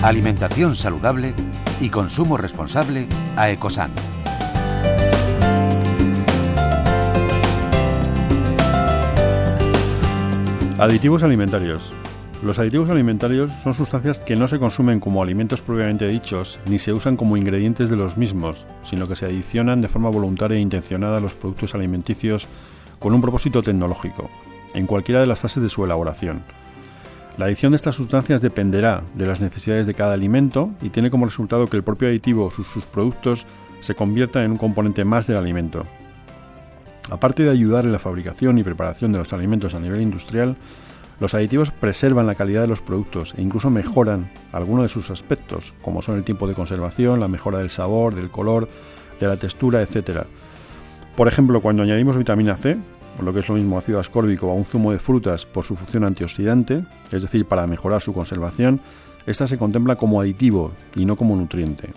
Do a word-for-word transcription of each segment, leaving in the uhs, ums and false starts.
alimentación saludable y consumo responsable a Ecosan. Aditivos alimentarios. Los aditivos alimentarios son sustancias que no se consumen como alimentos propiamente dichos, ni se usan como ingredientes de los mismos, sino que se adicionan de forma voluntaria e intencionada a los productos alimenticios con un propósito tecnológico, en cualquiera de las fases de su elaboración. La adición de estas sustancias dependerá de las necesidades de cada alimento y tiene como resultado que el propio aditivo o sus, sus productos se conviertan en un componente más del alimento. Aparte de ayudar en la fabricación y preparación de los alimentos a nivel industrial, los aditivos preservan la calidad de los productos e incluso mejoran algunos de sus aspectos, como son el tiempo de conservación, la mejora del sabor, del color, de la textura, etcétera. Por ejemplo, cuando añadimos vitamina C, o lo que es lo mismo ácido ascórbico, a un zumo de frutas por su función antioxidante, es decir, para mejorar su conservación, esta se contempla como aditivo y no como nutriente.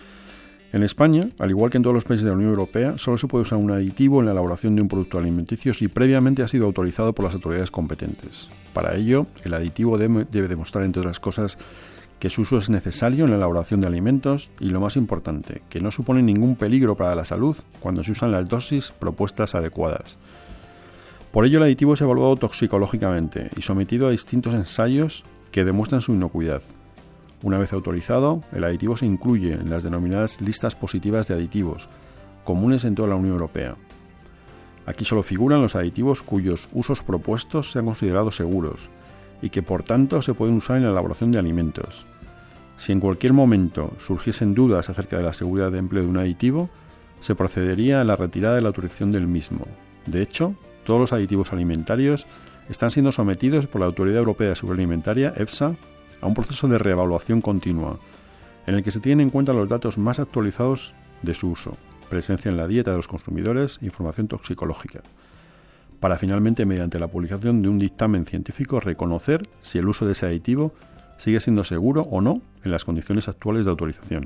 En España, al igual que en todos los países de la Unión Europea, solo se puede usar un aditivo en la elaboración de un producto alimenticio si previamente ha sido autorizado por las autoridades competentes. Para ello, el aditivo debe, debe demostrar, entre otras cosas, que su uso es necesario en la elaboración de alimentos y, lo más importante, que no supone ningún peligro para la salud cuando se usan las dosis propuestas adecuadas. Por ello, el aditivo es evaluado toxicológicamente y sometido a distintos ensayos que demuestran su inocuidad. Una vez autorizado, el aditivo se incluye en las denominadas listas positivas de aditivos, comunes en toda la Unión Europea. Aquí solo figuran los aditivos cuyos usos propuestos sean considerados seguros y que por tanto se pueden usar en la elaboración de alimentos. Si en cualquier momento surgiesen dudas acerca de la seguridad de empleo de un aditivo, se procedería a la retirada de la autorización del mismo. De hecho, todos los aditivos alimentarios están siendo sometidos por la Autoridad Europea de Seguridad Alimentaria, EFSA, a un proceso de reevaluación continua, en el que se tienen en cuenta los datos más actualizados de su uso, presencia en la dieta de los consumidores e información toxicológica, para finalmente, mediante la publicación de un dictamen científico, reconocer si el uso de ese aditivo sigue siendo seguro o no en las condiciones actuales de autorización.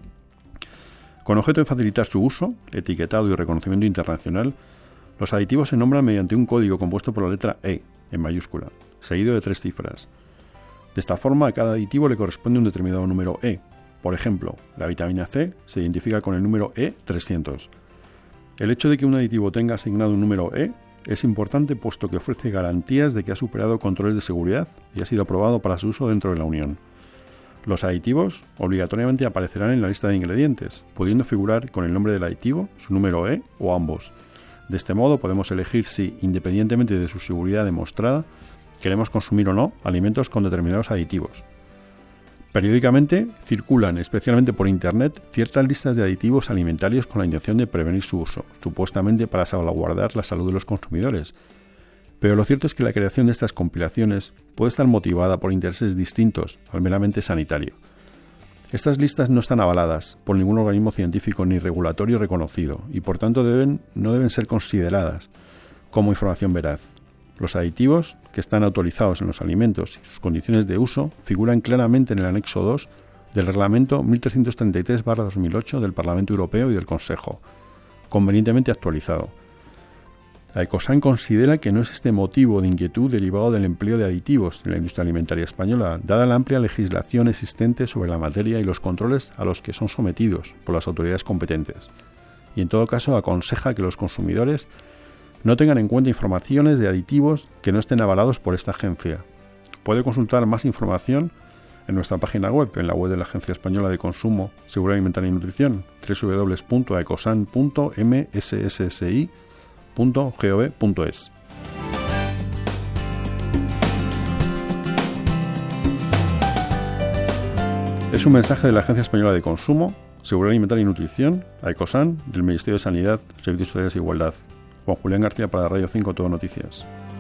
Con objeto de facilitar su uso, etiquetado y reconocimiento internacional, los aditivos se nombran mediante un código compuesto por la letra E, en mayúscula, seguido de tres cifras. De esta forma, a cada aditivo le corresponde un determinado número E. Por ejemplo, la vitamina C se identifica con el número E trescientos. El hecho de que un aditivo tenga asignado un número E es importante puesto que ofrece garantías de que ha superado controles de seguridad y ha sido aprobado para su uso dentro de la Unión. Los aditivos obligatoriamente aparecerán en la lista de ingredientes, pudiendo figurar con el nombre del aditivo, su número E o ambos. De este modo podemos elegir si, independientemente de su seguridad demostrada, queremos consumir o no alimentos con determinados aditivos. Periódicamente circulan, especialmente por Internet, ciertas listas de aditivos alimentarios con la intención de prevenir su uso, supuestamente para salvaguardar la salud de los consumidores. Pero lo cierto es que la creación de estas compilaciones puede estar motivada por intereses distintos al meramente sanitario. Estas listas no están avaladas por ningún organismo científico ni regulatorio reconocido y por tanto deben, no deben ser consideradas como información veraz. Los aditivos que están autorizados en los alimentos y sus condiciones de uso figuran claramente en el anexo dos del Reglamento mil trescientos treinta y tres barra dos mil ocho del Parlamento Europeo y del Consejo, convenientemente actualizado. La Ecosan considera que no existe motivo de inquietud derivado del empleo de aditivos en la industria alimentaria española, dada la amplia legislación existente sobre la materia y los controles a los que son sometidos por las autoridades competentes. Y en todo caso aconseja que los consumidores no tengan en cuenta informaciones de aditivos que no estén avalados por esta agencia. Puede consultar más información en nuestra página web, en la web de la Agencia Española de Consumo, Seguridad Alimentaria y Nutrición, doble u doble u doble u punto ecosan punto m s s s i punto gov punto es. Es un mensaje de la Agencia Española de Consumo, Seguridad Alimentaria y Nutrición, a Ecosan, del Ministerio de Sanidad, Servicios Sociales e Igualdad. Juan Julián García para Radio cinco Todo Noticias.